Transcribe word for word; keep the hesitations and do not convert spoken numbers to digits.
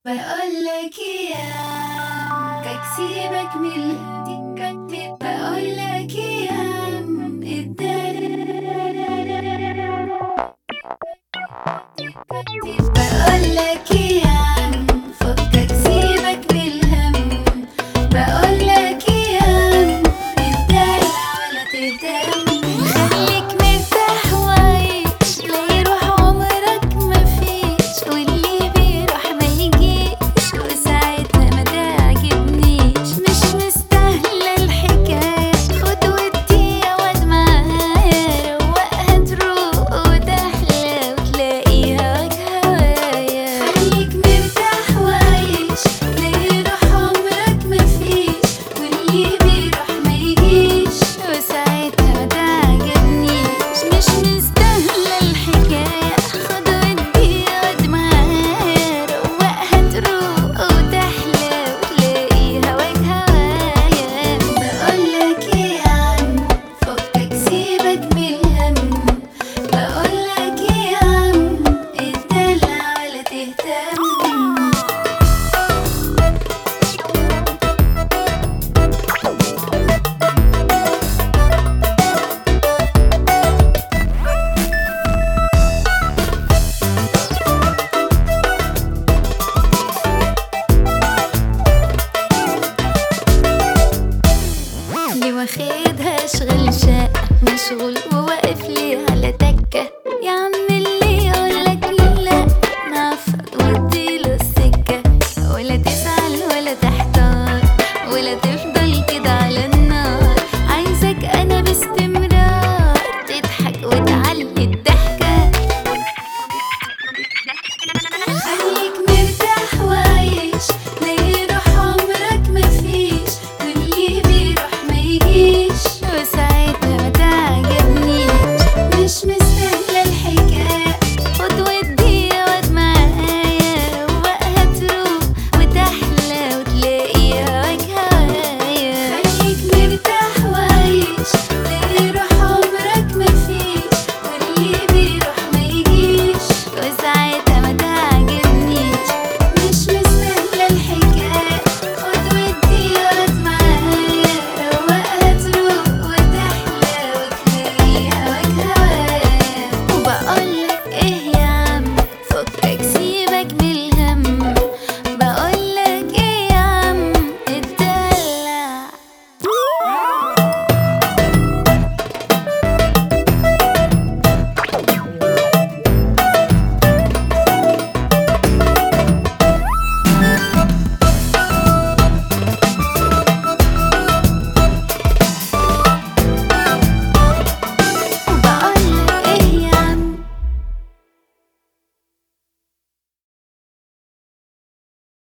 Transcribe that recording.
بقولك يا كك سيبك من الهدي، بقولك يا بقولك يا فكك سيبك من الهم، بقولك يا الدلع ولا تهتم، خليك مرتاح وعيش لا يروح عمرك مفيش، واللي بيروح ما يجيش وساعتها ما تعجبنيش، مش مستاهلة الحكاية خد ودي يا واد معايا، روقها تروق وتحلى وتلاقيها وجه هوايا، خليك مرتاح وعيش لا يروح عمرك مفيش، واللي بيروح ما يجيش وساعتها ما تعجبنيش، مش مستاهلة الحكاية خد ودي يا واد معايا، روقها تروق وتحلى وتلاقيها وجه هوايا، بقولك ايه يا عم فكك سيبك من الهم، بقولك ايه يا عم الدلع ولا تهتم.